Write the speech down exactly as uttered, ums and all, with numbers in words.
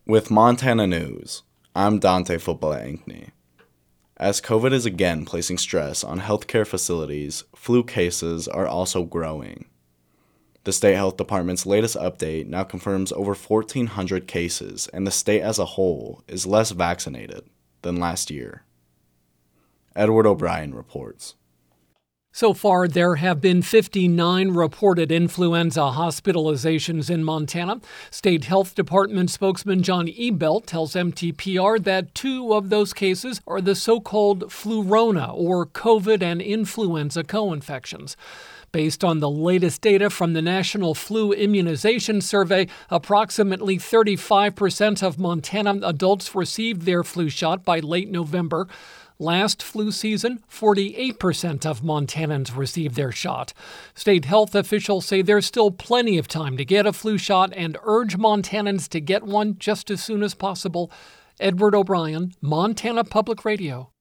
With Montana News, I'm Dante Football-Ankney. As COVID is again placing stress on healthcare facilities, flu cases are also growing. The state health department's latest update now confirms over fourteen hundred cases, and the state as a whole is less vaccinated than last year. Edward O'Brien reports. So far, there have been fifty-nine reported influenza hospitalizations in Montana. State Health Department spokesman John Ebelt tells M T P R that two of those cases are the so-called flurona, or COVID and influenza co-infections. Based on the latest data from the National Flu Immunization Survey, approximately thirty-five percent of Montana adults received their flu shot by late November. Last flu season, forty-eight percent of Montanans received their shot. State health officials say there's still plenty of time to get a flu shot and urge Montanans to get one just as soon as possible. Edward O'Brien, Montana Public Radio.